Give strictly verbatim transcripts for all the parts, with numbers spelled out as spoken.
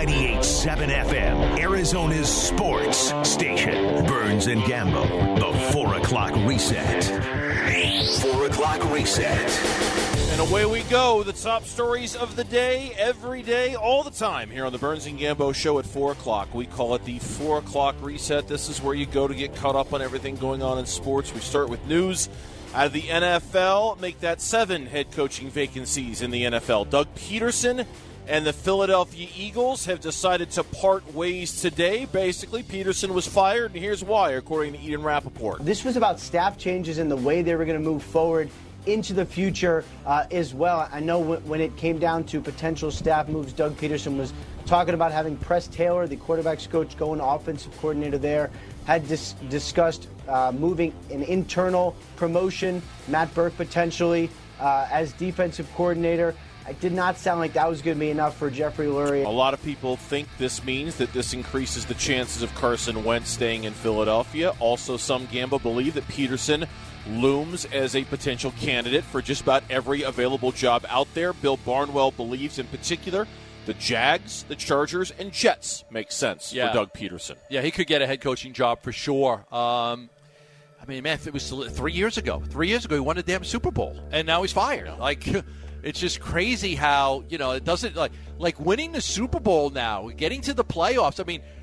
ninety-eight point seven F M, Arizona's sports station. Burns and Gambo, the four o'clock reset. four o'clock reset. And away we go. The top stories of the day, every day, all the time, here on the Burns and Gambo show at four o'clock. We call it the four o'clock reset. This is where you go to get caught up on everything going on in sports. We start with news out of the N F L. Make that seven head coaching vacancies in the N F L. Doug Peterson and the Philadelphia Eagles have decided to part ways today. Basically, Peterson was fired, and here's why, according to Eden Rappaport. This was about staff changes and the way they were going to move forward into the future uh, as well. I know w- when it came down to potential staff moves, Doug Peterson was talking about having Press Taylor, the quarterback's coach, going to offensive coordinator there, had dis- discussed uh, moving an internal promotion, Matt Burke potentially uh, as defensive coordinator. It did not sound like that was going to be enough for Jeffrey Lurie. A lot of people think this means that this increases the chances of Carson Wentz staying in Philadelphia. Also, some Gambo believe that Peterson looms as a potential candidate for just about every available job out there. Bill Barnwell believes in particular the Jags, the Chargers, and Jets make sense yeah. for Doug Peterson. Yeah, he could get a head coaching job for sure. Um, I mean, man, if it was three years ago. Three years ago, he won a damn Super Bowl, and now he's fired. Yeah. Like, it's just crazy how, you know, it doesn't, like, like winning the Super Bowl now, getting to the playoffs. I mean,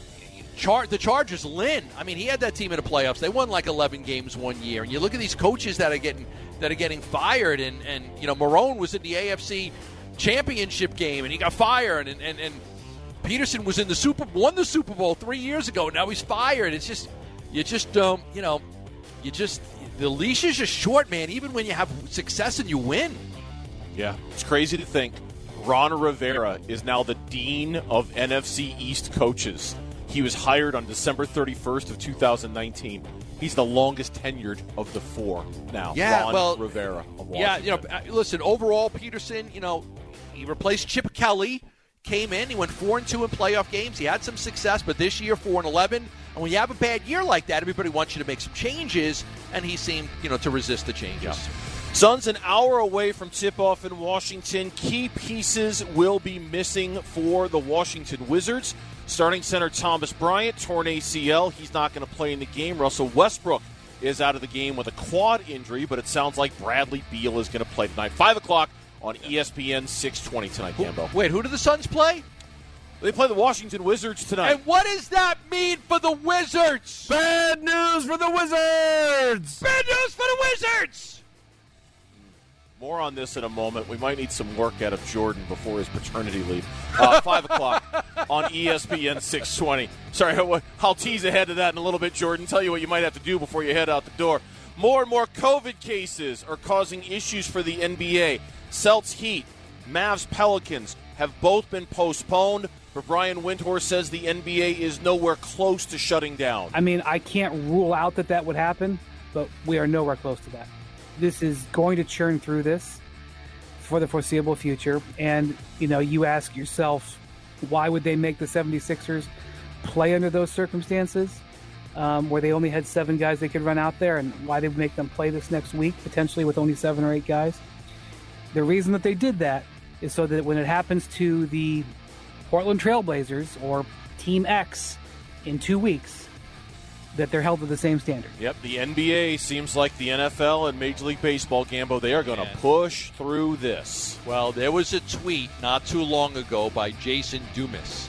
Char- the Chargers, Lynn, I mean, he had that team in the playoffs. They won like eleven games one year. And you look at these coaches that are getting that are getting fired, and, and you know, Marone was in the A F C Championship game, and he got fired, and, and, and Peterson was in the Super won the Super Bowl three years ago. Now he's fired. It's just, you just don't, um, you know, you just, the leash is just short, man, even when you have success and you win. Yeah, it's crazy to think Ron Rivera is now the dean of N F C East coaches. He was hired on December thirty-first of two thousand nineteen. He's the longest tenured of the four now. Yeah, Ron well, Rivera of Washington. Yeah, you know, listen, overall, Peterson, you know, he replaced Chip Kelly, came in, he went four and two in playoff games. He had some success, but this year four and eleven. And when you have a bad year like that, everybody wants you to make some changes, and he seemed, you know, to resist the changes. Yeah. Suns an hour away from tip-off in Washington. Key pieces will be missing for the Washington Wizards. Starting center Thomas Bryant, torn A C L. He's not going to play in the game. Russell Westbrook is out of the game with a quad injury, but it sounds like Bradley Beal is going to play tonight. five o'clock on E S P N six twenty tonight, Gambo. Wait, who do the Suns play? They play the Washington Wizards tonight. And what does that mean for the Wizards? Bad news for the Wizards! Bad news for the Wizards! More on this in a moment. We might need some work out of Jordan before his paternity leave. Uh, five o'clock on E S P N six twenty. Sorry, I'll tease ahead of that in a little bit, Jordan. Tell you what you might have to do before you head out the door. More and more COVID cases are causing issues for the N B A. Celtics Heat, Mavs Pelicans have both been postponed, but Brian Windhorst says the N B A is nowhere close to shutting down. I mean, I can't rule out that that would happen, but we are nowhere close to that. This is going to churn through this for the foreseeable future. And, you know, you ask yourself, why would they make the seventy-sixers play under those circumstances um, where they only had seven guys they could run out there, and why they would make them play this next week, potentially with only seven or eight guys? The reason that they did that is so that when it happens to the Portland Trailblazers or Team X in two weeks, that they're held to the same standard. Yep, the N B A seems like the N F L and Major League Baseball, Gambo. They are going to yeah. push through this. Well, there was a tweet not too long ago by Jason Dumas,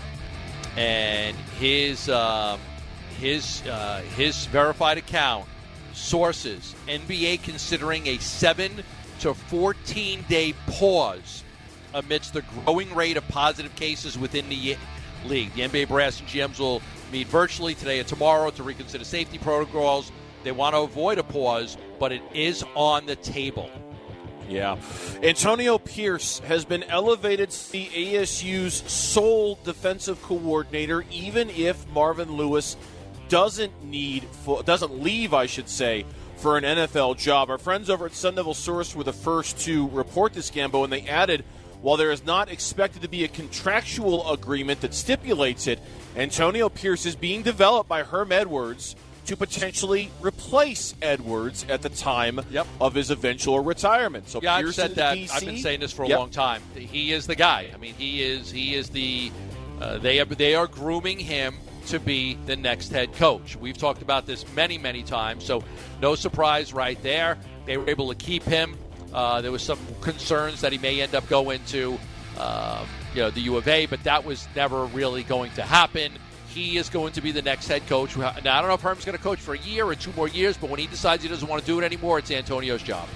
and his um, his uh, his verified account sources: N B A considering a seven to fourteen day pause amidst the growing rate of positive cases within the league. The N B A brass and G Ms will meet virtually today and tomorrow to reconsider safety protocols. They want to avoid a pause, but it is on the table. Yeah. Antonio Pierce has been elevated to the A S U's sole defensive coordinator, even if Marvin Lewis doesn't need, doesn't leave, I should say, for an N F L job. Our friends over at Sun Devil Source were the first to report this, Gambo, and they added, while there is not expected to be a contractual agreement that stipulates it, Antonio Pierce is being developed by Herm Edwards to potentially replace Edwards at the time yep. of his eventual retirement. So yeah, Pierce I've said that. D C, I've been saying this for a yep. long time. He is the guy. I mean, he is he is the Uh, they are, they are grooming him to be the next head coach. We've talked about this many, many times, so no surprise right there. They were able to keep him. Uh, there was some concerns that he may end up going to uh, you know, the U of A, but that was never really going to happen. He is going to be the next head coach. Now, I don't know if Herm's going to coach for a year or two more years, but when he decides he doesn't want to do it anymore, it's Antonio's job.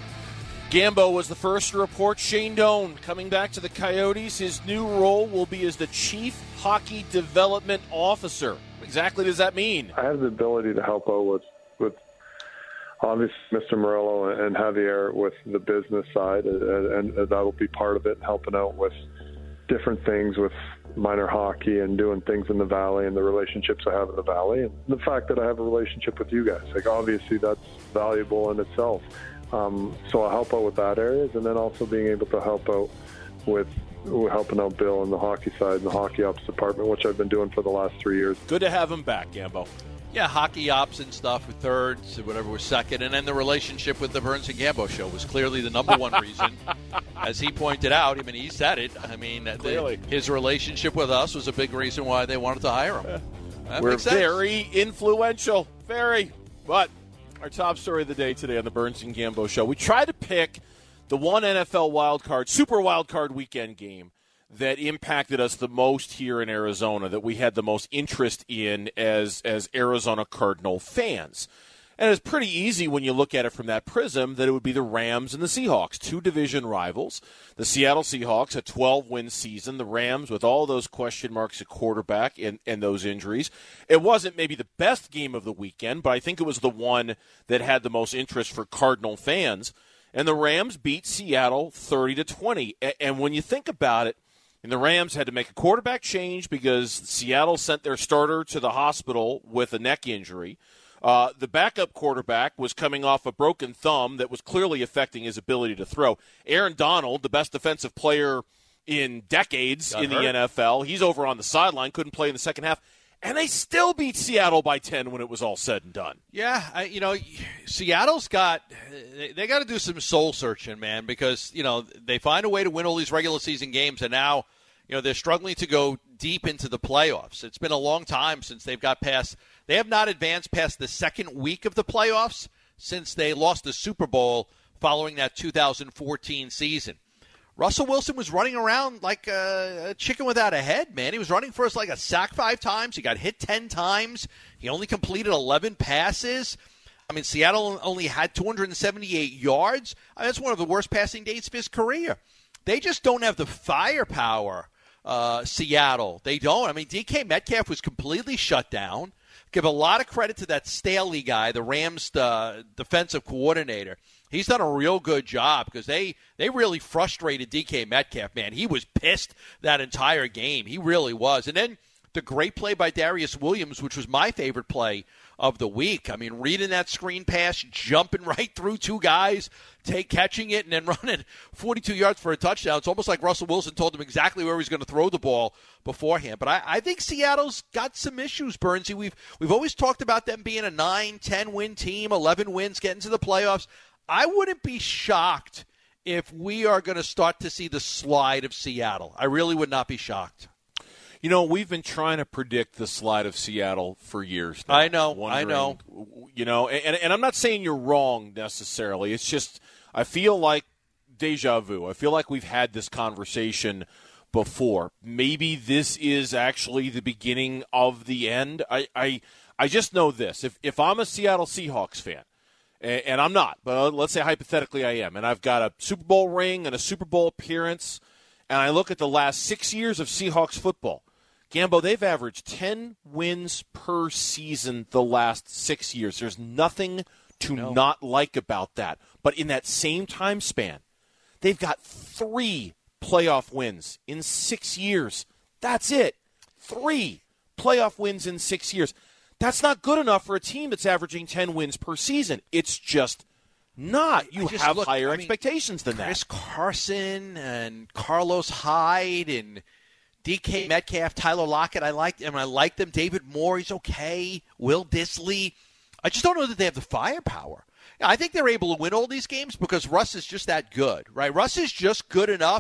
Gambo was the first to report. Shane Doan coming back to the Coyotes. His new role will be as the Chief Hockey Development Officer. What exactly does that mean? I have the ability to help out with, with obviously Mister Murillo and Javier with the business side, and, and, and that will be part of it, helping out with different things with minor hockey and doing things in the Valley and the relationships I have in the Valley. And the fact that I have a relationship with you guys, like obviously that's valuable in itself. Um, so I'll help out with that areas, and then also being able to help out with helping out Bill on the hockey side and the hockey ops department, which I've been doing for the last three years. Good to have him back, Gambo. Yeah, hockey ops and stuff with third, whatever was second, and then the relationship with the Burns and Gambo show was clearly the number one reason. As he pointed out, I mean, he said it. I mean, the, his relationship with us was a big reason why they wanted to hire him. That We're makes sense. very influential, very. But our top story of the day today on the Burns and Gambo show, we try to pick the one N F L wildcard, super wildcard weekend game that impacted us the most here in Arizona, that we had the most interest in as as Arizona Cardinal fans. And it's pretty easy when you look at it from that prism that it would be the Rams and the Seahawks, two division rivals. The Seattle Seahawks, a twelve-win season. The Rams, with all those question marks at quarterback and, and those injuries. It wasn't maybe the best game of the weekend, but I think it was the one that had the most interest for Cardinal fans. And the Rams beat Seattle thirty to twenty. And when you think about it, and the Rams had to make a quarterback change because Seattle sent their starter to the hospital with a neck injury. Uh, the backup quarterback was coming off a broken thumb that was clearly affecting his ability to throw. Aaron Donald, the best defensive player in decades Got in hurt. the N F L, he's over on the sideline, couldn't play in the second half. And they still beat Seattle by ten when it was all said and done. Yeah, I, you know, Seattle's got – they got to do some soul searching, man, because, you know, they find a way to win all these regular season games, and now, you know, they're struggling to go deep into the playoffs. It's been a long time since they've got past – they have not advanced past the second week of the playoffs since they lost the Super Bowl following that two thousand fourteen season. Russell Wilson was running around like a chicken without a head, man. He was running for us like a sack five times. He got hit ten times. He only completed eleven passes. I mean, Seattle only had two hundred seventy-eight yards. I mean, that's one of the worst passing days of his career. They just don't have the firepower, uh, Seattle. They don't. I mean, D K Metcalf was completely shut down. Give a lot of credit to that Staley guy, the Rams uh, defensive coordinator. He's done a real good job because they, they really frustrated D K Metcalf, man. He was pissed that entire game. He really was. And then the great play by Darius Williams, which was my favorite play of the week. I mean, reading that screen pass, jumping right through two guys, take catching it, and then running forty-two yards for a touchdown. It's almost like Russell Wilson told him exactly where he was going to throw the ball beforehand. But I, I think Seattle's got some issues, Burnsy. We've, we've always talked about them being a nine, ten-win team, eleven wins, getting to the playoffs. I wouldn't be shocked if we are going to start to see the slide of Seattle. I really would not be shocked. You know, we've been trying to predict the slide of Seattle for years now. I know, I know. You know, and, and I'm not saying you're wrong necessarily. It's just I feel like deja vu. I feel like we've had this conversation before. Maybe this is actually the beginning of the end. I I, I just know this. If if I'm a Seattle Seahawks fan, and, and I'm not, but let's say hypothetically I am, and I've got a Super Bowl ring and a Super Bowl appearance, and I look at the last six years of Seahawks football, Gambo, they've averaged ten wins per season the last six years. There's nothing to no. not like about that. But in that same time span, they've got three playoff wins in six years. That's it. Three playoff wins in six years. That's not good enough for a team that's averaging ten wins per season. It's just not. You have look, higher I mean, expectations than Chris that. Chris Carson and Carlos Hyde and D K Metcalf, Tyler Lockett, I like them. I like them. David Moore, he's okay. Will Dissly. I just don't know that they have the firepower. I think they're able to win all these games because Russ is just that good, right? Russ is just good enough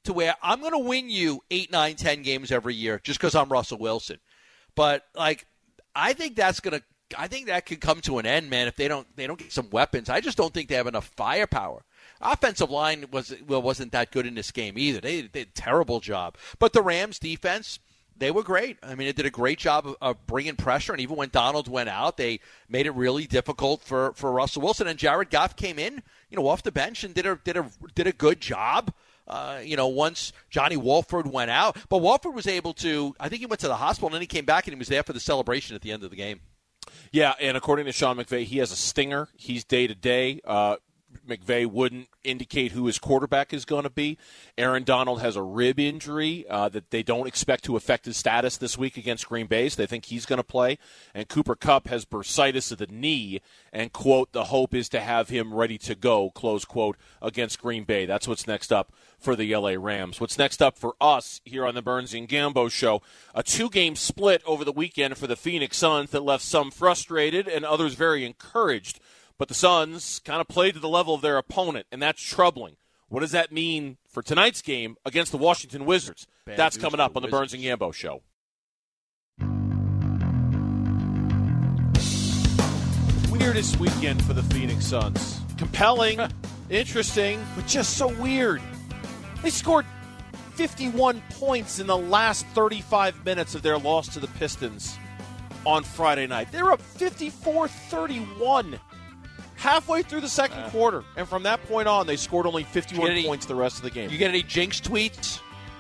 to where I'm going to win you eight, nine, ten games every year just because I'm Russell Wilson. But, like, I think that's going to I think that could come to an end, man, if they don't they don't get some weapons. I just don't think they have enough firepower. Offensive line was, well, wasn't that good in this game either. They, they did a terrible job. But the Rams' defense, they were great. I mean, it did a great job of, of bringing pressure, and even when Donald went out, they made it really difficult for, for Russell Wilson. And Jared Goff came in, you know, off the bench and did a did a did a good job. Uh, you know, once Johnny Wolford went out, but Wolford was able to. I think he went to the hospital and then he came back and he was there for the celebration at the end of the game. Yeah, and according to Sean McVay, he has a stinger. He's day to day. McVay wouldn't indicate who his quarterback is going to be. Aaron Donald has a rib injury uh, that they don't expect to affect his status this week against Green Bay, so they think he's going to play. And Cooper Kupp has bursitis of the knee, and, quote, the hope is to have him ready to go, close quote, against Green Bay. That's what's next up for the L A Rams. What's next up for us here on the Burns and Gambo Show, a two-game split over the weekend for the Phoenix Suns that left some frustrated and others very encouraged. But the Suns kind of played to the level of their opponent, and that's troubling. What does that mean for tonight's game against the Washington Wizards? Bad that's coming up on the Burns and Gambo Show. Weirdest weekend for the Phoenix Suns. Compelling, interesting, but just so weird. They scored fifty-one points in the last thirty-five minutes of their loss to the Pistons on Friday night. They were up fifty-four thirty-one. Halfway through the second uh, quarter, and from that point on, they scored only fifty-one any, points the rest of the game. You get any jinx tweets?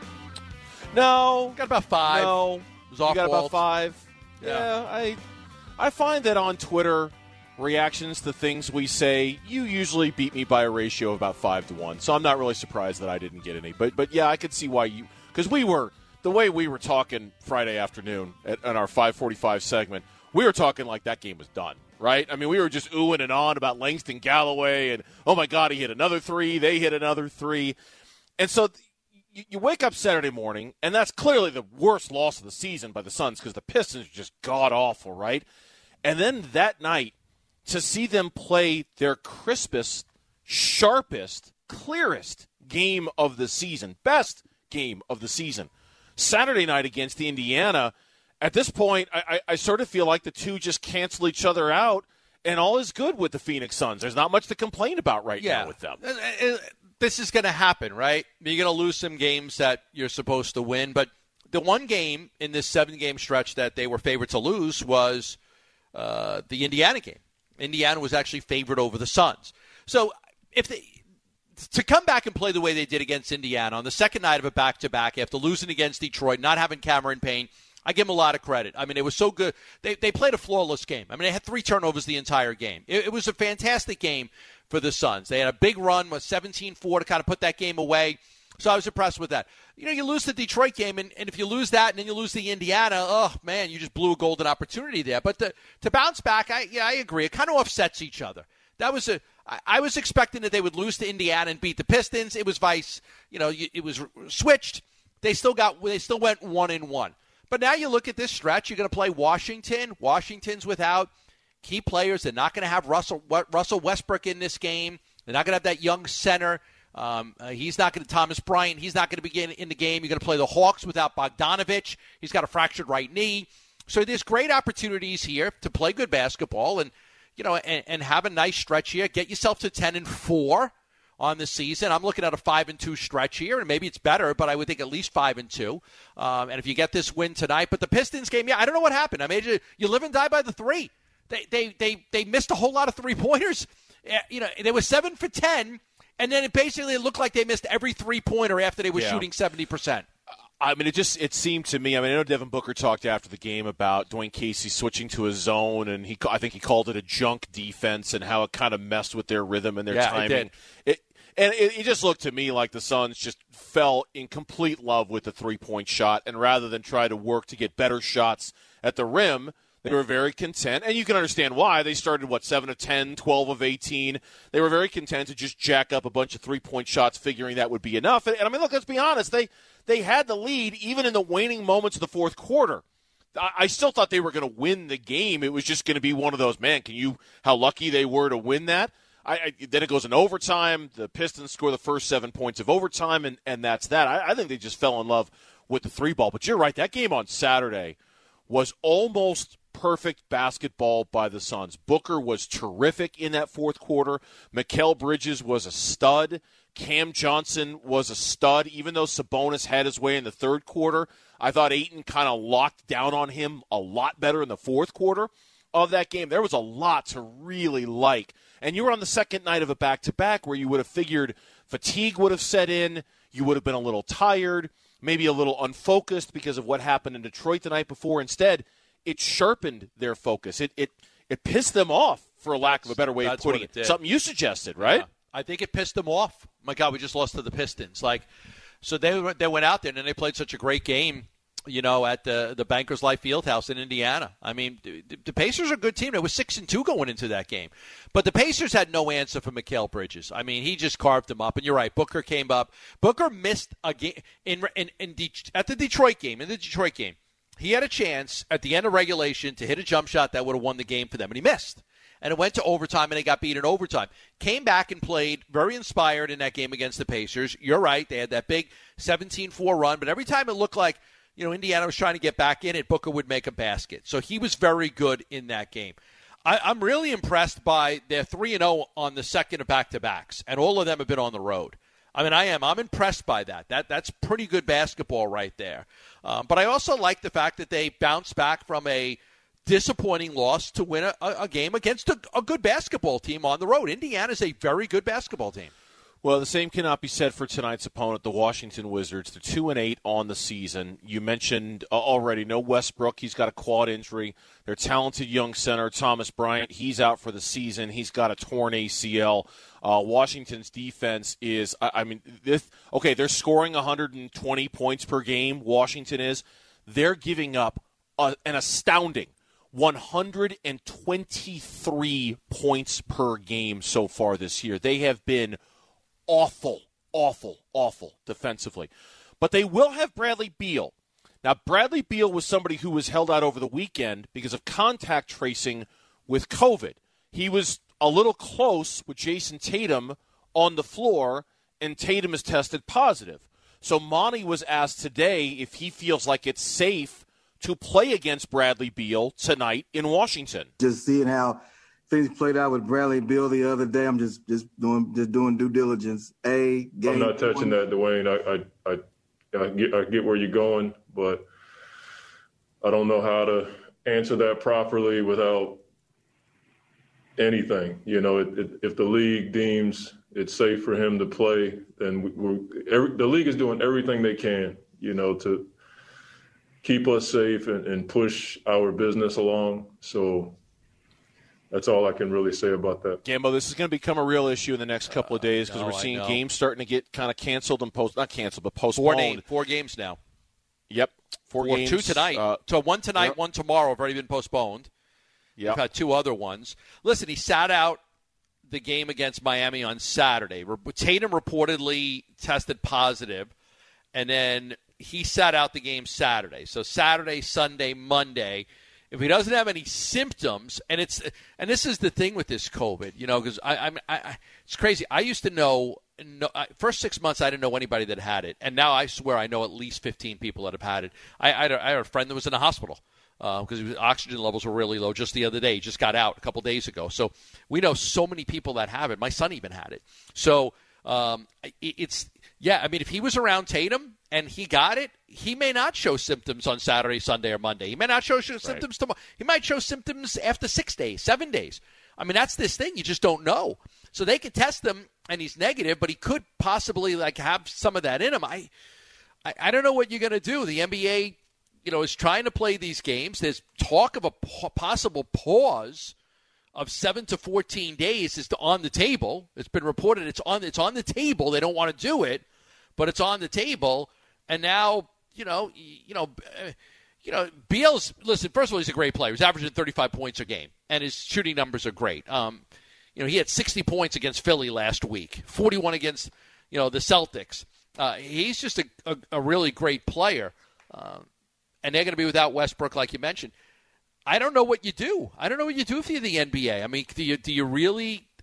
No. Got about five. No. It was off you got Walt. about five. Yeah. yeah, I I find that on Twitter, reactions to things we say, you usually beat me by a ratio of about five to one. So I'm not really surprised that I didn't get any. But but yeah, I could see why you, because we were the way we were talking Friday afternoon at, at our five forty-five segment. We were talking like that game was done, right? I mean, we were just oohing and on about Langston Galloway and, oh, my God, he hit another three. They hit another three. And so you, you wake up Saturday morning, and that's clearly the worst loss of the season by the Suns because the Pistons are just god-awful, right? And then that night, to see them play their crispest, sharpest, clearest game of the season, best game of the season, Saturday night against the Indiana. At this point, I, I, I sort of feel like the two just cancel each other out, and all is good with the Phoenix Suns. There's not much to complain about right yeah. now with them. This is going to happen, right? You're going to lose some games that you're supposed to win, but the one game in this seven-game stretch that they were favored to lose was uh, the Indiana game. Indiana was actually favored over the Suns. So if they to come back and play the way they did against Indiana on the second night of a back-to-back after losing against Detroit, not having Cameron Payne, I give them a lot of credit. I mean, it was so good. They they played a flawless game. I mean, they had three turnovers the entire game. It, it was a fantastic game for the Suns. They had a big run with seventeen four to kind of put that game away. So I was impressed with that. You know, you lose the Detroit game, and, and if you lose that and then you lose the Indiana, oh, man, you just blew a golden opportunity there. But the, to bounce back, I yeah, I agree. It kind of offsets each other. That was a I, I was expecting that they would lose to Indiana and beat the Pistons. It was vice. You know, it was switched. They still got. They still went one and one. But now you look at this stretch, you're going to play Washington. Washington's without key players. They're not going to have Russell Russell Westbrook in this game. They're not going to have that young center. Um, uh, he's not going to, Thomas Bryant, he's not going to be in, in the game. You're going to play the Hawks without Bogdanovich. He's got a fractured right knee. So there's great opportunities here to play good basketball and, you know, and, and have a nice stretch here. Get yourself to ten and four on the season. I'm looking at a five and two stretch here, and maybe it's better, but I would think at least five and two. Um, and if you get this win tonight, but the Pistons game, yeah, I don't know what happened. I mean, you, you live and die by the three. They they they they missed a whole lot of three pointers. You know, they were seven for ten, and then it basically looked like they missed every three pointer after they were yeah. shooting seventy percent. I mean, it just it seemed to me. I mean, I know Devin Booker talked after the game about Dwayne Casey switching to a zone, and he I think he called it a junk defense, and how it kind of messed with their rhythm and their yeah, timing. It did. It, And it, it just looked to me like the Suns just fell in complete love with the three-point shot, and rather than try to work to get better shots at the rim, they were very content. And you can understand why. They started, what, seven of ten, twelve of eighteen. They were very content to just jack up a bunch of three-point shots, figuring that would be enough. And, and I mean, look, let's be honest. They, they had the lead even in the waning moments of the fourth quarter. I, I still thought they were going to win the game. It was just going to be one of those, man, can you – how lucky they were to win that. I, I, then it goes in overtime. The Pistons score the first seven points of overtime, and, and that's that. I, I think they just fell in love with the three ball. But you're right. That game on Saturday was almost perfect basketball by the Suns. Booker was terrific in that fourth quarter. Mikal Bridges was a stud. Cam Johnson was a stud. Even though Sabonis had his way in the third quarter, I thought Ayton kind of locked down on him a lot better in the fourth quarter of that game. There was a lot to really like. And you were on the second night of a back-to-back where you would have figured fatigue would have set in, you would have been a little tired, maybe a little unfocused because of what happened in Detroit the night before. Instead, it sharpened their focus. It it it pissed them off, for a lack of a better way of putting it. it Something you suggested, right? Yeah. I think it pissed them off. My God, we just lost to the Pistons. Like, so they they went out there and they played such a great game, you know, at the the Bankers Life Fieldhouse in Indiana. I mean, the, the Pacers are a good team. They were six and two going into that game, but the Pacers had no answer for Mikal Bridges. I mean, he just carved them up. And you're right, Booker came up. Booker missed a game in in, in De- at the Detroit game. In the Detroit game, he had a chance at the end of regulation to hit a jump shot that would have won the game for them, and he missed. And it went to overtime, and they got beat in overtime. Came back and played very inspired in that game against the Pacers. You're right. They had that big seventeen four run, but every time it looked like, you know, Indiana was trying to get back in it, Booker would make a basket. So he was very good in that game. I, I'm really impressed by their three and oh on the second of back-to-backs, and all of them have been on the road. I mean, I am. I'm impressed by that. That That's pretty good basketball right there. Um, but I also like the fact that they bounced back from a disappointing loss to win a, a game against a, a good basketball team on the road. Indiana's a very good basketball team. Well, the same cannot be said for tonight's opponent, the Washington Wizards. They're two and eight on the season. You mentioned uh, already, no Westbrook. He's got a quad injury. Their talented young center, Thomas Bryant, he's out for the season. He's got a torn A C L. Uh, Washington's defense is, I, I mean, this, okay, they're scoring one hundred twenty points per game. Washington is. They're giving up a, an astounding one hundred twenty-three points per game so far this year. They have been awful, awful, awful defensively. But they will have Bradley Beal. Now, Bradley Beal was somebody who was held out over the weekend because of contact tracing with COVID. He was a little close with Jason Tatum on the floor, and Tatum is tested positive. So Monty was asked today if he feels like it's safe to play against Bradley Beal tonight in Washington. Just seeing how things played out with Bradley Beal the other day, I'm just just doing just doing due diligence. A game I'm not touching one. that, Dwayne. I I, I I get I get where you're going, but I don't know how to answer that properly without anything. You know, it, it, if the league deems it's safe for him to play, then we, we're every, the league is doing everything they can, you know, to keep us safe and, and push our business along. So that's all I can really say about that. Gambo, this is going to become a real issue in the next couple of days because uh, no, we're seeing games starting to get kind of canceled and post not canceled, but postponed. Four, name, four games now. Yep, four, four games. Two tonight. Uh, so one tonight, yep. one tomorrow have already been postponed. Yep. We've had two other ones. Listen, he sat out the game against Miami on Saturday. Tatum reportedly tested positive, and then he sat out the game Saturday. So Saturday, Sunday, Monday. If he doesn't have any symptoms, and it's and this is the thing with this COVID, you know, because I, I, I, it's crazy. I used to know, know I, first six months I didn't know anybody that had it, and now I swear I know at least fifteen people that have had it. I, I, had, a, I had a friend that was in the hospital because uh, oxygen levels were really low just the other day. He just got out a couple days ago. So we know so many people that have it. My son even had it. So um, it, it's yeah. I mean, if he was around Tatum and he got it, he may not show symptoms on Saturday, Sunday, or Monday. He may not show, show right. symptoms tomorrow. He might show symptoms after six days, seven days. I mean, that's this thing. You just don't know. So they could test him, and he's negative, but he could possibly like have some of that in him. I, I, I don't know what you're going to do. The N B A, you know, is trying to play these games. There's talk of a possible pause of seven to fourteen days is on the table. It's been reported it's on it's on the table. They don't want to do it, but it's on the table. And now, you know, you know, uh, you know, Beal's, listen, first of all, he's a great player. He's averaging thirty-five points a game, and his shooting numbers are great. Um, you know, he had sixty points against Philly last week, forty-one against, you know, the Celtics. Uh, he's just a, a, a really great player. Uh, and they're going to be without Westbrook, like you mentioned. I don't know what you do. I don't know what you do if you're the N B A. I mean, do you, do you really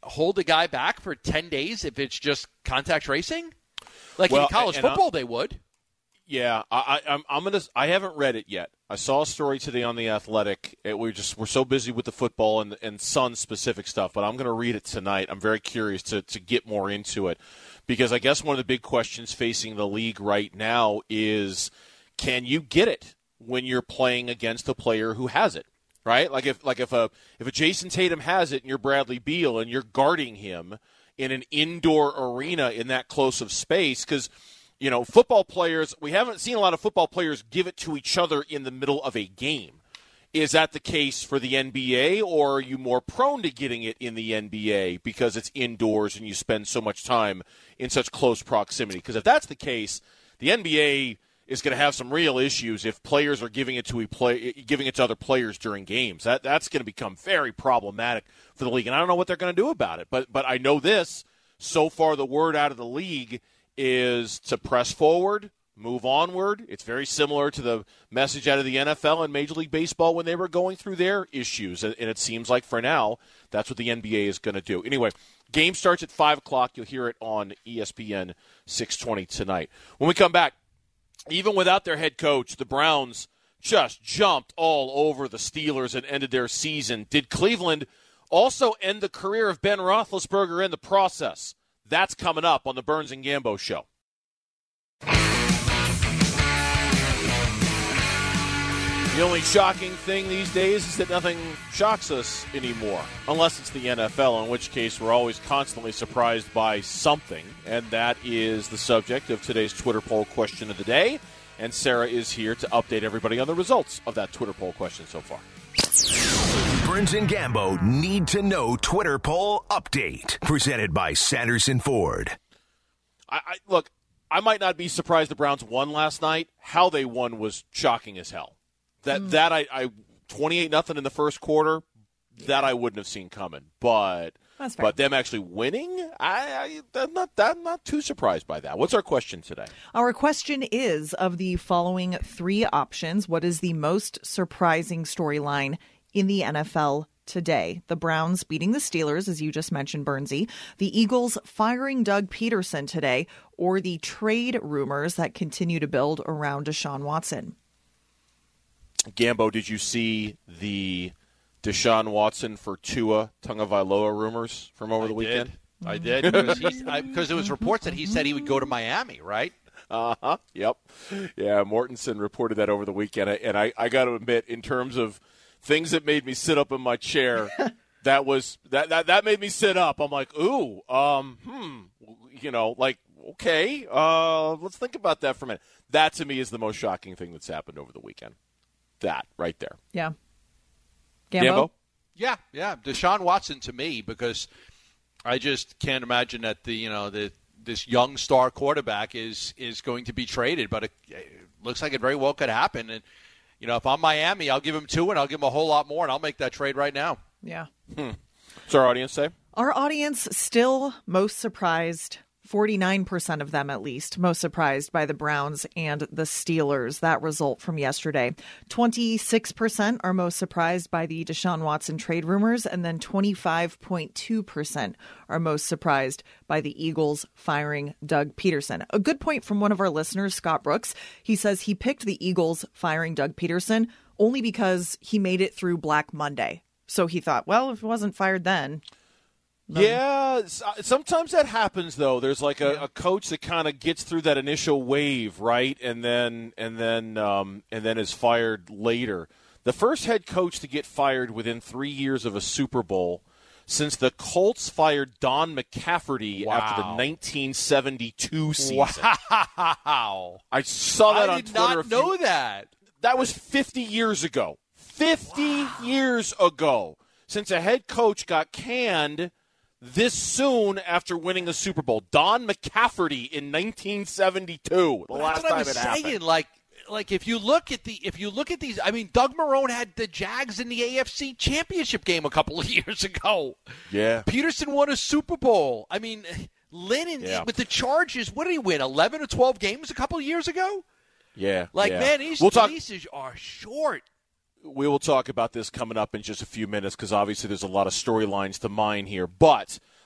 hold a guy back for ten days if it's just contact racing? Like well, in college football, I, they would. Yeah, I, I, I'm, I'm gonna. I haven't read it yet. I saw a story today on The Athletic. It, we just we're so busy with the football and and Sun specific stuff, but I'm going to read it tonight. I'm very curious to to get more into it because I guess one of the big questions facing the league right now is, can you get it when you're playing against a player who has it? Right? Like if like if a if a Jason Tatum has it and you're Bradley Beal and you're guarding him in an indoor arena in that close of space, because you know, football players, we haven't seen a lot of football players give it to each other in the middle of a game. Is that the case for the N B A, or are you more prone to getting it in the N B A because it's indoors and you spend so much time in such close proximity? Because if that's the case, the N B A is going to have some real issues if players are giving it to a play, giving it to other players during games. That that's going to become very problematic for the league, and I don't know what they're going to do about it. But but I know this: so far, the word out of the league is to press forward, move onward. It's very similar to the message out of the N F L and Major League Baseball when they were going through their issues. And it seems like for now, that's what the N B A is going to do. Anyway, game starts at five o'clock. You'll hear it on E S P N six twenty tonight. When we come back, even without their head coach, the Browns just jumped all over the Steelers and ended their season. Did Cleveland also end the career of Ben Roethlisberger in the process? That's coming up on the Burns and Gambo Show. The only shocking thing these days is that nothing shocks us anymore, unless it's the N F L, in which case we're always constantly surprised by something, and that is the subject of today's Twitter poll question of the day, and Sarah is here to update everybody on the results of that Twitter poll question so far. Burns and Gambo need to know Twitter poll update, presented by Sanderson Ford. I, I look, I might not be surprised the Browns won last night. How they won was shocking as hell. That mm. that I, I twenty-eight nothing in the first quarter, yeah. that I wouldn't have seen coming. But but them actually winning, I, I I'm not I'm not too surprised by that. What's our question today? Our question is, of the following three options, what is the most surprising storyline in the N F L today? The Browns beating the Steelers, as you just mentioned, Burnsy, the Eagles firing Doug Peterson today, or the trade rumors that continue to build around Deshaun Watson? Gambo, did you see the Deshaun Watson for Tua Tagovailoa rumors from over I the weekend? Did. I did, because, he, I, because there was reports that he said he would go to Miami, right? Uh-huh, yep. Yeah, Mortensen reported that over the weekend, and I, I got to admit, in terms of things that made me sit up in my chair, that was that, that that made me sit up. I'm like, ooh, um, hmm, you know, like, okay, uh, let's think about that for a minute. That, to me, is the most shocking thing that's happened over the weekend. That right there. Yeah. Gambo? Gambo? Yeah, yeah. Deshaun Watson to me, because I just can't imagine that the you know the this young star quarterback is is going to be traded, but it, it looks like it very well could happen. And you know, if I'm Miami, I'll give him two, and I'll give him a whole lot more, and I'll make that trade right now. Yeah. Hmm. What's our audience say? Our audience still most surprised. forty-nine percent of them, at least, most surprised by the Browns and the Steelers. That result from yesterday. twenty-six percent are most surprised by the Deshaun Watson trade rumors, and then twenty-five point two percent are most surprised by the Eagles firing Doug Peterson. A good point from one of our listeners, Scott Brooks. He says he picked the Eagles firing Doug Peterson only because he made it through Black Monday. So he thought, well, if he wasn't fired then... Yeah, sometimes that happens though. There's like a, a coach that kind of gets through that initial wave, right, and then and then um, and then is fired later. The first head coach to get fired within three years of a Super Bowl since the Colts fired Don McCafferty wow. after the nineteen seventy-two season. Wow! I saw that I on did Twitter. not a few, know that. That was fifty years ago. Fifty wow. years ago, since a head coach got canned this soon after winning a Super Bowl. Don McCafferty in nineteen seventy-two. The last That's what time I was it saying. happened. Like, like if you look at the if you look at these, I mean, Doug Marrone had the Jags in the A F C Championship game a couple of years ago. Yeah. Peterson won a Super Bowl. I mean, Lynn in, yeah. with the Chargers, what did he win? Eleven or twelve games a couple of years ago. Yeah. Like yeah. man, these we'll talk- leases are short. We will talk about this coming up in just a few minutes because obviously there's a lot of storylines to mine here. But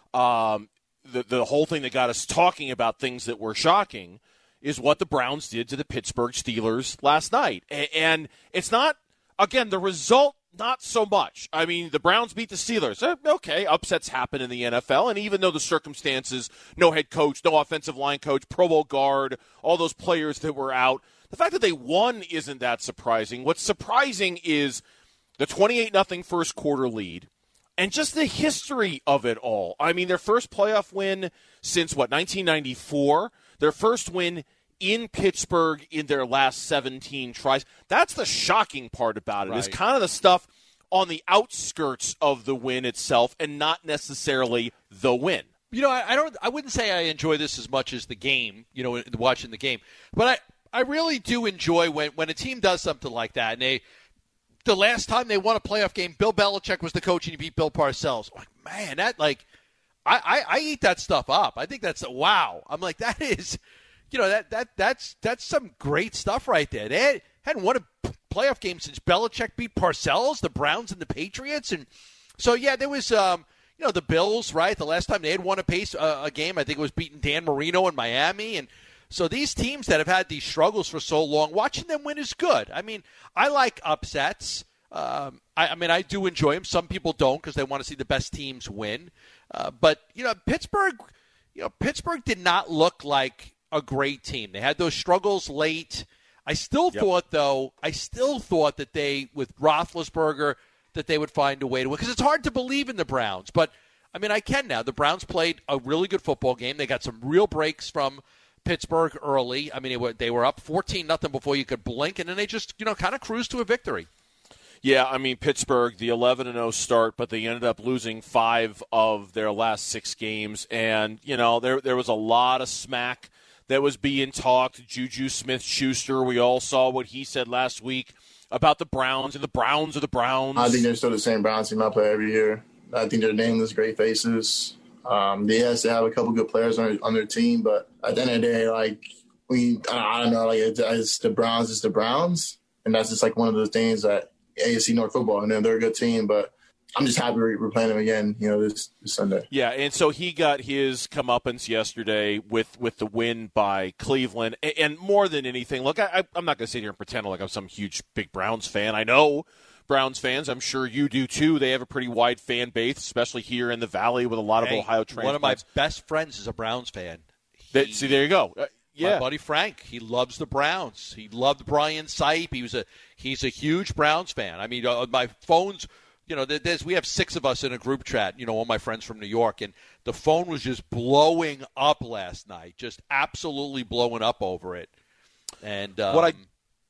um, the the whole thing that got us talking about things that were shocking is what the Browns did to the Pittsburgh Steelers last night. And it's not, again, the result, not so much. I mean, the Browns beat the Steelers. Okay, upsets happen in the N F L, and even though the circumstances, no head coach, no offensive line coach, Pro Bowl guard, all those players that were out, the fact that they won isn't that surprising. What's surprising is the twenty-eight nothing first quarter lead, and just the history of it all. I mean, their first playoff win since, what, nineteen ninety-four? Their first win in Pittsburgh in their last seventeen tries. That's the shocking part about it. Right. It's kind of the stuff on the outskirts of the win itself and not necessarily the win. You know, I, I don't. I wouldn't say I enjoy this as much as the game, you know, watching the game. But I, I really do enjoy when, when a team does something like that. And they, the last time they won a playoff game, Bill Belichick was the coach and he beat Bill Parcells. I'm like, man, that, like, I, I, I eat that stuff up. I think that's, wow. I'm like, that is... You know, that that that's that's some great stuff right there. They had, hadn't won a playoff game since Belichick beat Parcells, the Browns, and the Patriots. And so, yeah, there was, um, you know, the Bills, right? The last time they had won a, pace, uh, a game, I think it was beating Dan Marino in Miami. And so these teams that have had these struggles for so long, watching them win is good. I mean, I like upsets. Um, I, I mean, I do enjoy them. Some people don't because they want to see the best teams win. Uh, but, you know, Pittsburgh, you know, Pittsburgh did not look like a great team. They had those struggles late. I still yep. thought, though, I still thought that they, with Roethlisberger, that they would find a way to win. Because it's hard to believe in the Browns. But, I mean, I can now. The Browns played a really good football game. They got some real breaks from Pittsburgh early. I mean, it were, they were up fourteen nothing before you could blink. And then they just, you know, kind of cruised to a victory. Yeah, I mean, Pittsburgh, the eleven and oh start, but they ended up losing five of their last six games. And, you know, there there was a lot of smack that was being talked. Juju Smith-Schuster, we all saw what he said last week about the Browns, and the Browns are the Browns. I think they're still the same Browns team I play every year. I think they're nameless, great faces. Um, yes, they have a couple good players on, on their team, but at the end of the day, like, we, I don't know, like, it's, it's the Browns, it's the Browns, and that's just like one of those things that A F C North football, and then they're a good team, but I'm just happy we're playing them again, you know, this, this Sunday. Yeah, and so he got his comeuppance yesterday with, with the win by Cleveland. And, and more than anything, look, I, I'm not going to sit here and pretend like I'm some huge, big Browns fan. I know Browns fans. I'm sure you do, too. They have a pretty wide fan base, especially here in the Valley with a lot hey, of Ohio transplants. One of my best friends is a Browns fan. He, that, see, there you go. Uh, yeah. My buddy Frank, he loves the Browns. He loved Brian Sipe. He was a, he's a huge Browns fan. I mean, uh, my phone's, you know, there's, we have six of us in a group chat, you know, all my friends from New York, and the phone was just blowing up last night, just absolutely blowing up over it. And um, what I,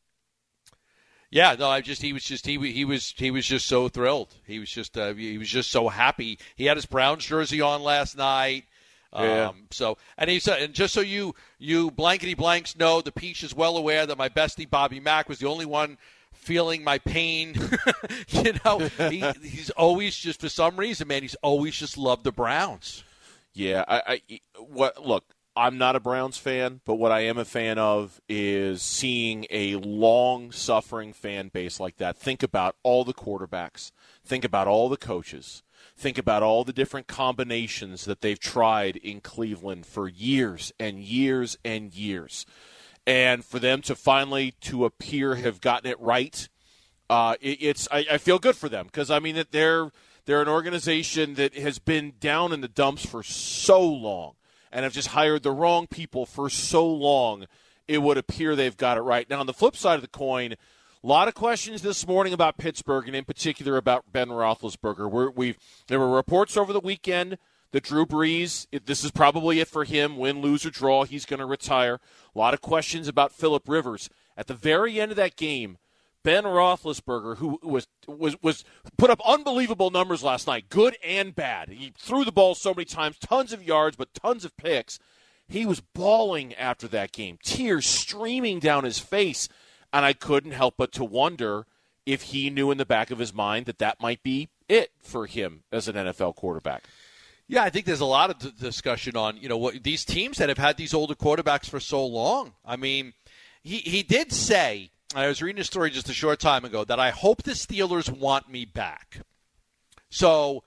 yeah, no, I just he was just he he was he was just so thrilled. He was just uh, he was just so happy. He had his Browns jersey on last night. Yeah. Um, so and he said, and just so you you blankety blanks know, the Peach is well aware that my bestie Bobby Mack was the only one feeling my pain. You know, he, he's always just, for some reason, man, he's always just loved the Browns. Yeah, I, I what look, I'm not a Browns fan, but what I am a fan of is seeing a long-suffering fan base like that. Think about all the quarterbacks. Think about all the coaches. Think about all the different combinations that they've tried in Cleveland for years and years and years. And for them to finally, to appear, have gotten it right, uh, it, it's I, I feel good for them because I mean that they're they're an organization that has been down in the dumps for so long and have just hired the wrong people for so long. It would appear they've got it right. Now, on the flip side of the coin, a lot of questions this morning about Pittsburgh and in particular about Ben Roethlisberger. We're, we've there were reports over the weekend that Drew Brees, it, this is probably it for him, win, lose, or draw, he's going to retire. A lot of questions about Phillip Rivers. At the very end of that game, Ben Roethlisberger, who was was was put up unbelievable numbers last night, good and bad. He threw the ball so many times, tons of yards, but tons of picks. He was bawling after that game, tears streaming down his face, and I couldn't help but to wonder if he knew in the back of his mind that that might be it for him as an N F L quarterback. Yeah, I think there's a lot of d- discussion on, you know, what these teams that have had these older quarterbacks for so long. I mean, he, he did say, I was reading a story just a short time ago, that I hope the Steelers want me back. So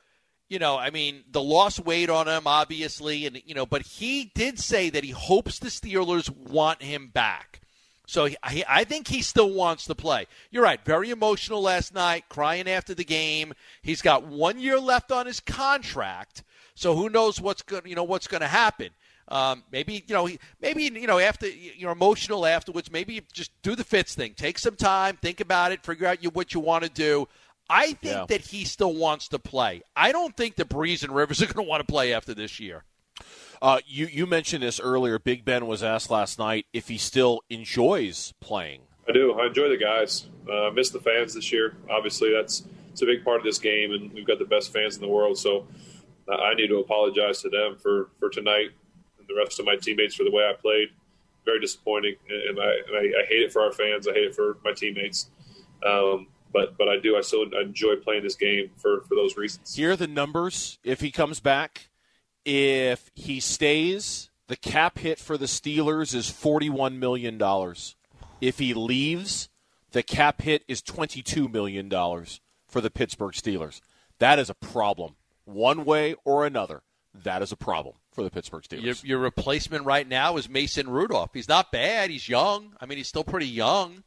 you know, I mean, the loss weighed on him, obviously, and you know, but he did say that he hopes the Steelers want him back. So he, I think he still wants to play. You're right. Very emotional last night, crying after the game. He's got one year left on his contract, so who knows what's going, you know, what's going to happen. Um, maybe you know, maybe you know, after you're emotional afterwards, maybe you just do the Fitz thing. Take some time, think about it, figure out you, what you want to do. I think yeah. that he still wants to play. I don't think that Breeze and Rivers are going to want to play after this year. Uh, you, you mentioned this earlier. Big Ben was asked last night if he still enjoys playing. I do. I enjoy the guys. Uh, I miss the fans this year. Obviously, that's it's a big part of this game, and we've got the best fans in the world. So uh, I need to apologize to them for, for tonight and the rest of my teammates for the way I played. Very disappointing, and I, and I, I hate it for our fans. I hate it for my teammates. Um, But but I do. I still enjoy playing this game for, for those reasons. Here are the numbers if he comes back. If he stays, the cap hit for the Steelers is forty-one million dollars. If he leaves, the cap hit is twenty-two million dollars for the Pittsburgh Steelers. That is a problem. One way or another, that is a problem for the Pittsburgh Steelers. Your, your replacement right now is Mason Rudolph. He's not bad. He's young. I mean, he's still pretty young.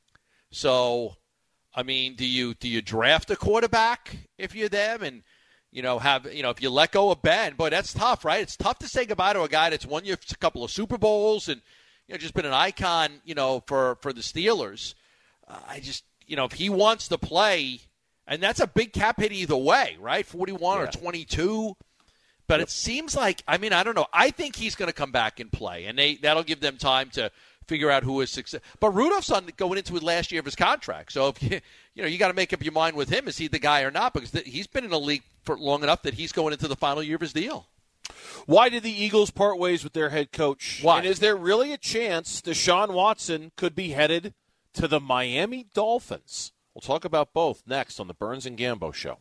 So, I mean, do you do you draft a quarterback if you're them and, you know, have, you know, if you let go of Ben? Boy, that's tough, right? It's tough to say goodbye to a guy that's won you a couple of Super Bowls and, you know, just been an icon, you know, for, for the Steelers. Uh, I just, you know, if he wants to play, and that's a big cap hit either way, right? forty-one yeah. or twenty-two. But yep. It seems like, I mean, I don't know. I think he's going to come back and play, and they that'll give them time to figure out who is success. But Rudolph's on going into his last year of his contract, so if you you know you got to make up your mind with him. Is he the guy or not? Because th- he's been in the league for long enough that he's going into the final year of his deal. Why did the Eagles part ways with their head coach? Why? And is there really a chance Deshaun Watson could be headed to the Miami Dolphins? We'll talk about both next on the Burns and Gambo Show.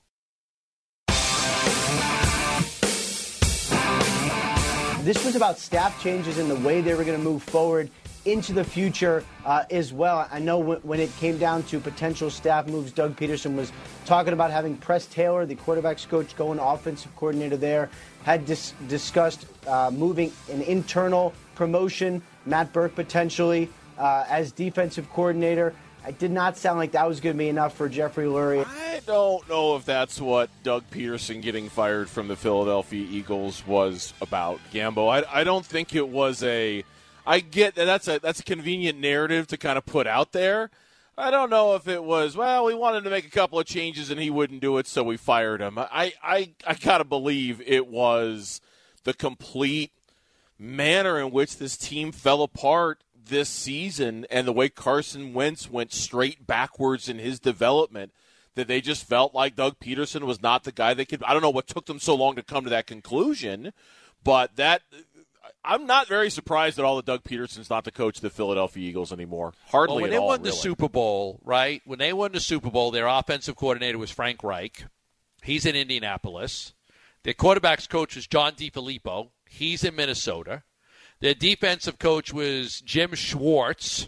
This was about staff changes and the way they were going to move forward into the future uh, as well. I know when, when it came down to potential staff moves, Doug Peterson was talking about having Press Taylor, the quarterback's coach, going offensive coordinator there, had dis- discussed uh, moving an internal promotion, Matt Burke potentially uh, as defensive coordinator. It did not sound like that was going to be enough for Jeffrey Lurie. I don't know if that's what Doug Peterson getting fired from the Philadelphia Eagles was about, Gambo. I, I don't think it was a – I get that that's a, that's a convenient narrative to kind of put out there. I don't know if it was, well, we wanted to make a couple of changes and he wouldn't do it, so we fired him. I, I, I got to believe it was the complete manner in which this team fell apart this season and the way Carson Wentz went straight backwards in his development, that they just felt like Doug Peterson was not the guy they could. I don't know what took them so long to come to that conclusion, but that I'm not very surprised at all that Doug Peterson's not the coach of the Philadelphia Eagles anymore. Hardly well, when at they all, won really. the Super Bowl, right? When they won the Super Bowl, their offensive coordinator was Frank Reich. He's in Indianapolis. Their quarterback's coach was John DeFilippo. He's in Minnesota. Their defensive coach was Jim Schwartz.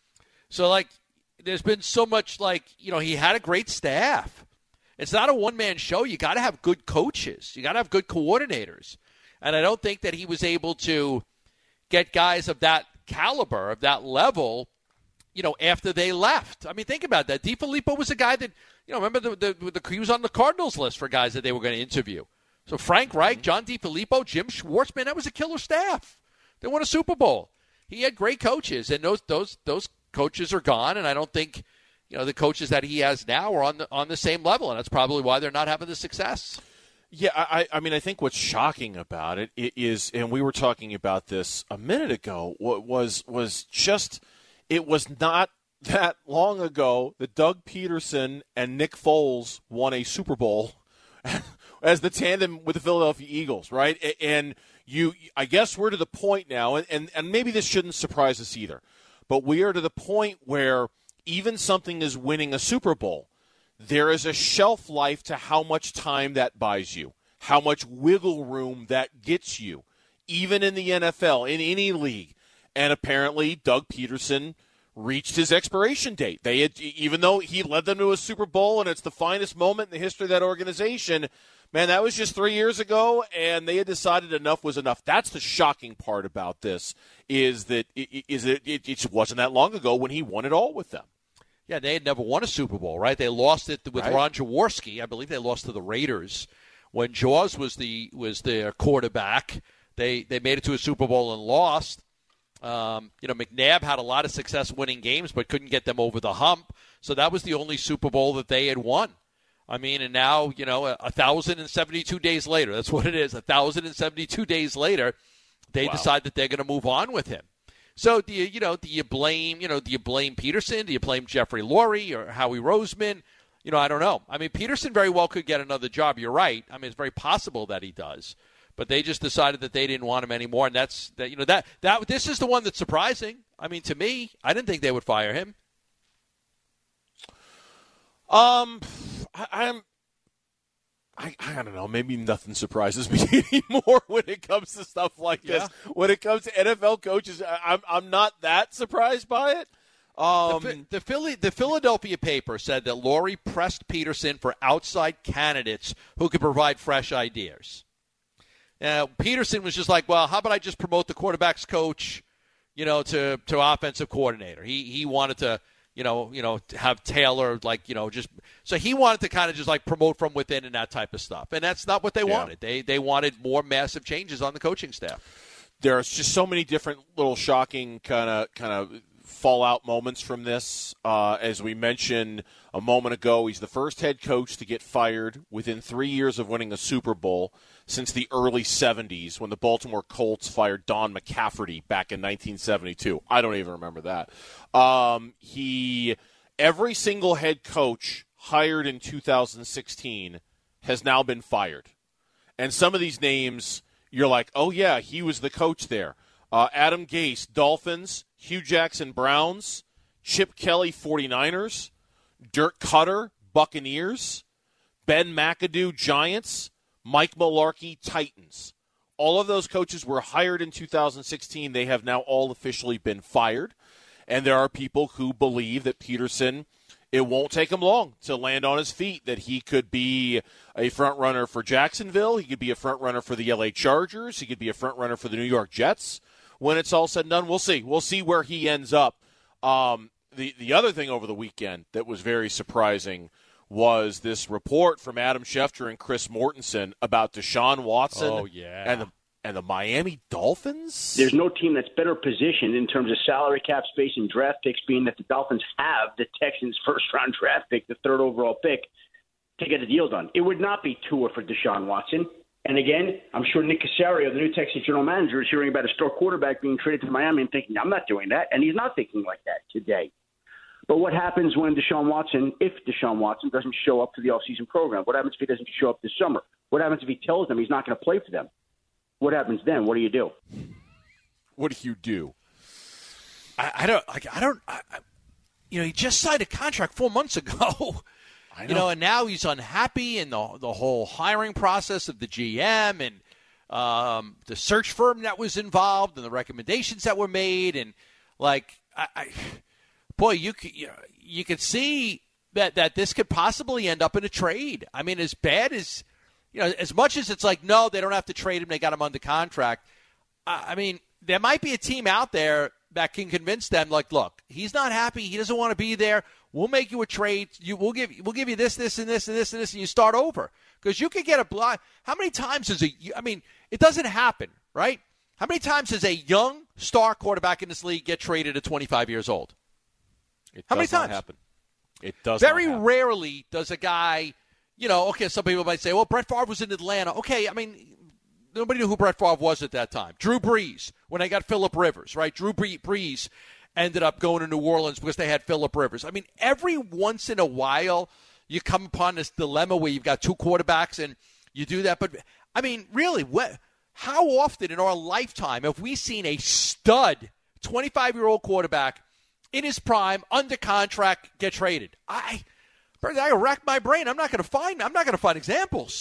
So, like, there's been so much, like, you know, he had a great staff. It's not a one-man show. You got to have good coaches. You got to have good coordinators. And I don't think that he was able to get guys of that caliber, of that level, you know, after they left. I mean, think about that. DeFilippo was a guy that, you know, remember the, the, the he was on the Cardinals list for guys that they were going to interview. So Frank Reich, John DeFilippo, Jim Schwartz, man, that was a killer staff. They won a Super Bowl. He had great coaches, and those those those coaches are gone. And I don't think, you know, the coaches that he has now are on the on the same level, and that's probably why they're not having the success. Yeah, I, I mean, I think what's shocking about it is, and we were talking about this a minute ago, was was just it was not that long ago that Doug Peterson and Nick Foles won a Super Bowl as the tandem with the Philadelphia Eagles, right? And you, I guess we're to the point now, and, and, and maybe this shouldn't surprise us either, but we are to the point where even something as winning a Super Bowl, there is a shelf life to how much time that buys you, how much wiggle room that gets you, even in the N F L, in any league. And apparently Doug Peterson reached his expiration date. They had, even though he led them to a Super Bowl and it's the finest moment in the history of that organization, man, that was just three years ago, and they had decided enough was enough. That's the shocking part about this, is that it, is it, it, it wasn't that long ago when he won it all with them. Yeah, they had never won a Super Bowl, right? They lost it with right. Ron Jaworski. I believe they lost to the Raiders when Jaws was the was their quarterback. They they made it to a Super Bowl and lost. Um, you know, McNabb had a lot of success winning games, but couldn't get them over the hump. So that was the only Super Bowl that they had won. I mean, and now, you know, one thousand seventy-two days later, that's what it is, one thousand seventy-two days later, they wow. decide that they're going to move on with him. So, do you, you know, do you blame, you know, do you blame Peterson? Do you blame Jeffrey Lurie or Howie Roseman? You know, I don't know. I mean, Peterson very well could get another job. You're right. I mean, it's very possible that he does. But they just decided that they didn't want him anymore, and that's that. You know, that that this is the one that's surprising. I mean, to me, I didn't think they would fire him. Um, I, I'm, I, I don't know. Maybe nothing surprises me anymore when it comes to stuff like this. Yeah. When it comes to N F L coaches, I'm I'm not that surprised by it. Um, the, the Philly, the Philadelphia paper said that Lurie pressed Peterson for outside candidates who could provide fresh ideas. Now, Peterson was just like, well, how about I just promote the quarterback's coach, you know, to, to offensive coordinator. He he wanted to, you know, you know, have Taylor, like, you know, just so he wanted to kind of just like promote from within and that type of stuff. And that's not what they yeah. wanted. They they wanted more massive changes on the coaching staff. There's just so many different little shocking kind of kind of fallout moments from this. Uh, as we mentioned a moment ago, he's the first head coach to get fired within three years of winning a Super Bowl since the early seventies, when the Baltimore Colts fired Don McCafferty back in nineteen seventy-two. I don't even remember that. Um, he, every single head coach hired in two thousand sixteen has now been fired. And some of these names, you're like, oh, yeah, he was the coach there. Uh, Adam Gase, Dolphins. Hugh Jackson, Browns. Chip Kelly, 49ers. Dirk Cutter, Buccaneers. Ben McAdoo, Giants. Mike Mularkey, Titans. All of those coaches were hired in two thousand sixteen. They have now all officially been fired. And there are people who believe that Peterson, it won't take him long to land on his feet, that he could be a front runner for Jacksonville. He could be a front runner for the L A Chargers. He could be a front runner for the New York Jets. When it's all said and done, we'll see. We'll see where he ends up. Um, the, the other thing over the weekend that was very surprising was this report from Adam Schefter and Chris Mortensen about Deshaun Watson oh, yeah. and the and the Miami Dolphins. There's no team that's better positioned in terms of salary cap space and draft picks, being that the Dolphins have the Texans' first-round draft pick, the third overall pick, to get a deal done. It would not be Tua for Deshaun Watson. And again, I'm sure Nick Caserio, the new Texas general manager, is hearing about a star quarterback being traded to Miami and thinking, I'm not doing that. And he's not thinking like that today. But what happens when Deshaun Watson, if Deshaun Watson doesn't show up to the offseason program? What happens if he doesn't show up this summer? What happens if he tells them he's not going to play for them? What happens then? What do you do? What do you do? I, I don't. Like, I don't. I, you know, he just signed a contract four months ago. I know. You know, and now he's unhappy in the the whole hiring process of the G M and um, the search firm that was involved and the recommendations that were made, and like, I, I boy, you could you, know, you could see that that this could possibly end up in a trade. I mean, as bad as. You know, as much as it's like, no, they don't have to trade him, they got him under contract. I mean, there might be a team out there that can convince them, like, look, he's not happy, he doesn't want to be there. We'll make you a trade. You, we'll give we'll give you this, this, and this, and this, and this, and you start over. Because you could get a blind. How many times is a? I mean, it doesn't happen, right? How many times does a young star quarterback in this league get traded at twenty-five years old? It How does many not times? happen. It does. Very not happen. rarely does a guy. You know, okay, some people might say, well, Brett Favre was in Atlanta. Okay, I mean, nobody knew who Brett Favre was at that time. Drew Brees, when they got Phillip Rivers, right? Drew Brees ended up going to New Orleans because they had Phillip Rivers. I mean, every once in a while, you come upon this dilemma where you've got two quarterbacks and you do that. But, I mean, really, what, how often in our lifetime have we seen a stud twenty-five-year-old quarterback in his prime, under contract, get traded? I... I gotta rack my brain. I'm not gonna find. I'm not gonna find examples.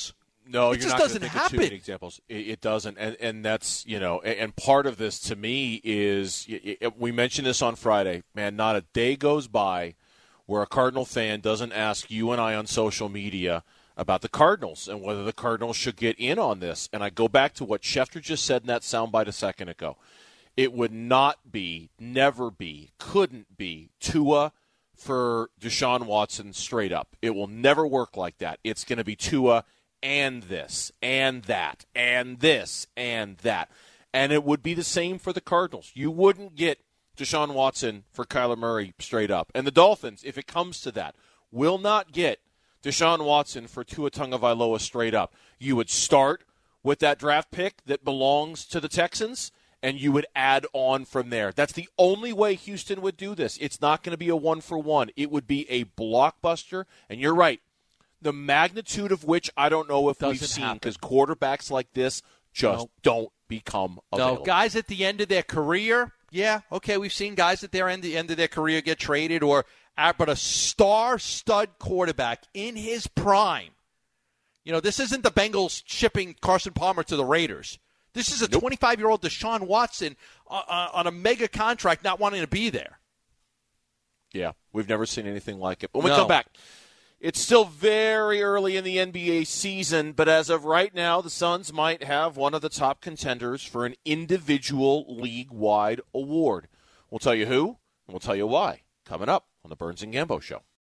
No, it you're just not doesn't think happen. Of too many examples. It, it doesn't, and and that's you know, and, and part of this to me is it, it, we mentioned this on Friday. Man, not a day goes by where a Cardinal fan doesn't ask you and I on social media about the Cardinals and whether the Cardinals should get in on this. And I go back to what Schefter just said in that soundbite a second ago. It would not be, never be, couldn't be Tua for Deshaun Watson straight up. It will never work like that. It's going to be Tua and this, and that, and this, and that. And it would be the same for the Cardinals. You wouldn't get Deshaun Watson for Kyler Murray straight up. And the Dolphins, if it comes to that, will not get Deshaun Watson for Tua Tagovailoa straight up. You would start with that draft pick that belongs to the Texans, and you would add on from there. That's the only way Houston would do this. It's not going to be a one-for-one. It would be a blockbuster, and you're right. The magnitude of which I don't know if we've seen, because quarterbacks like this just Nope. don't become available. No, guys at the end of their career, yeah, okay, we've seen guys at their end, the end of their career get traded, or but a star-stud quarterback in his prime. You know, this isn't the Bengals shipping Carson Palmer to the Raiders. This is a Nope. twenty-five-year-old Deshaun Watson uh, uh, on a mega contract not wanting to be there. Yeah, we've never seen anything like it. When we No. come back, it's still very early in the N B A season, but as of right now, the Suns might have one of the top contenders for an individual league-wide award. We'll tell you who, and we'll tell you why, coming up on the Burns and Gambo Show.